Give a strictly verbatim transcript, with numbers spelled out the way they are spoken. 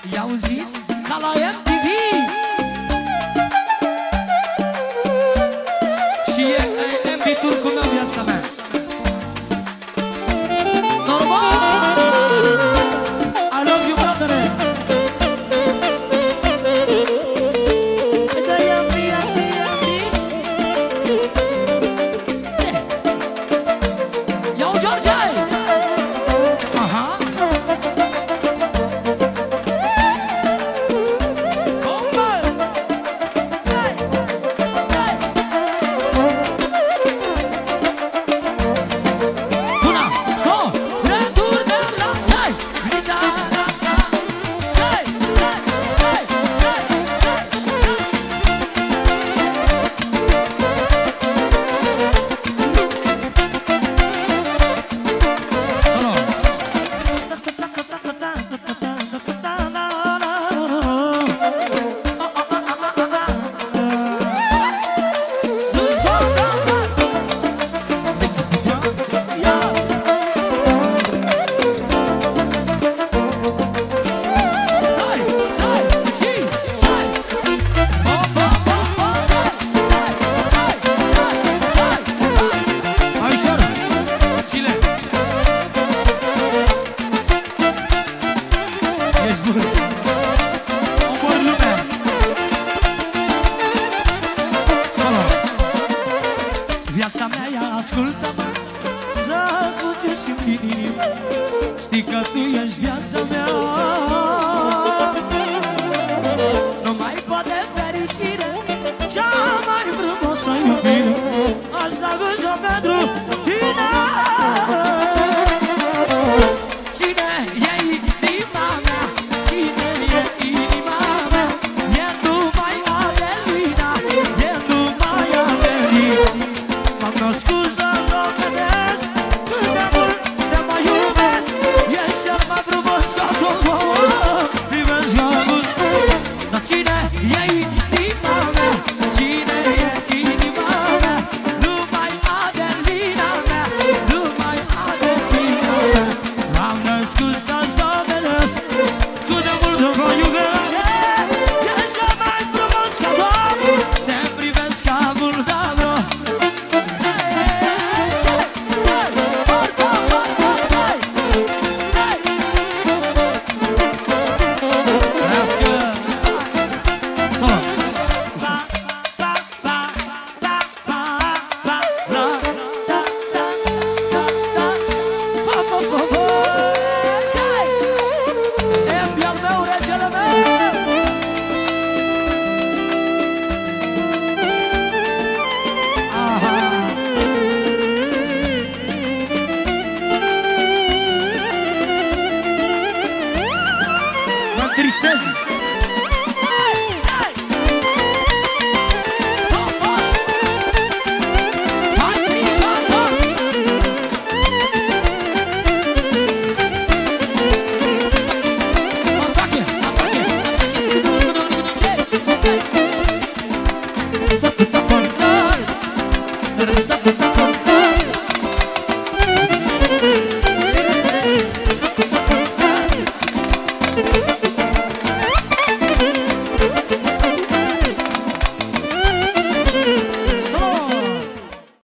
I-auziți? Ca la M T V. Și e M V turcul meu, viața mea. Normal! I love you, brother. Iau, George! Aha! Viața mea, ia ascultă-mă, să-ți spun ce simt din inimă. Știi că tu ești viața mea. Nu mai poate fericire, cea mai frumoasă iubire. Asta vând-o pentru tine. Cine e inima mea? Cine e inima mea? E numai Adelina, e numai Adelina. M-am născut să-ți dovedesc cât de mult te mai iubesc. Ești cel mai frumos ca tot omul, privesc ca mult. Dar cine e inima mea? Cine e inima mea? Numai Adelina mea, numai Adelina mea. M-am născut să-ți dovedesc cât de mult te mai iubesc. Ești cel mai frumos ca tot omul, te privesc ca mult. Tristeza.